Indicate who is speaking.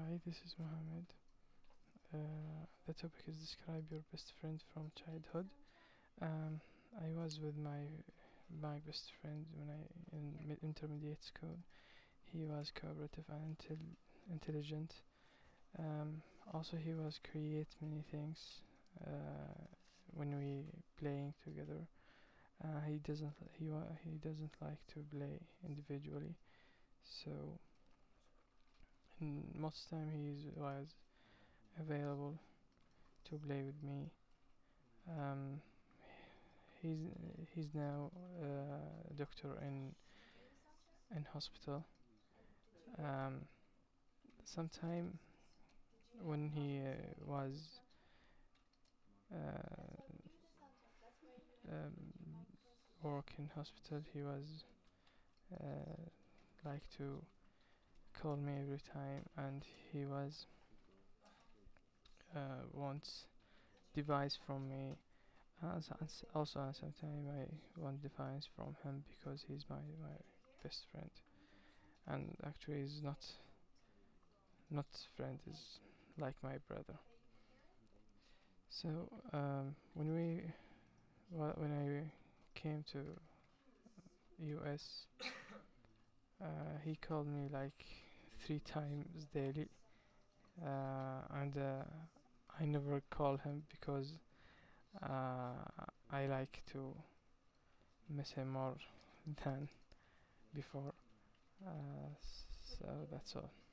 Speaker 1: Hi, this is Mohammed. The topic is describe your best friend from childhood. Um, I was with my best friend when I in intermediate school. He was cooperative and intelligent. Also, he was create many things when we playing together. He doesn't like to play individually. So, in most time was available to play with me. Um, he's he's now a doctor in hospital. Um, sometime when he was uh, um, work in hospital, he was uh, like to call me every time, and he was wants device from me. Also, sometimes I want device from him because he's my best friend, and actually he's not friend, is like my brother. So when I came to US, he called me like 3 times daily, and I never call him because I like to miss him more than before. So that's all.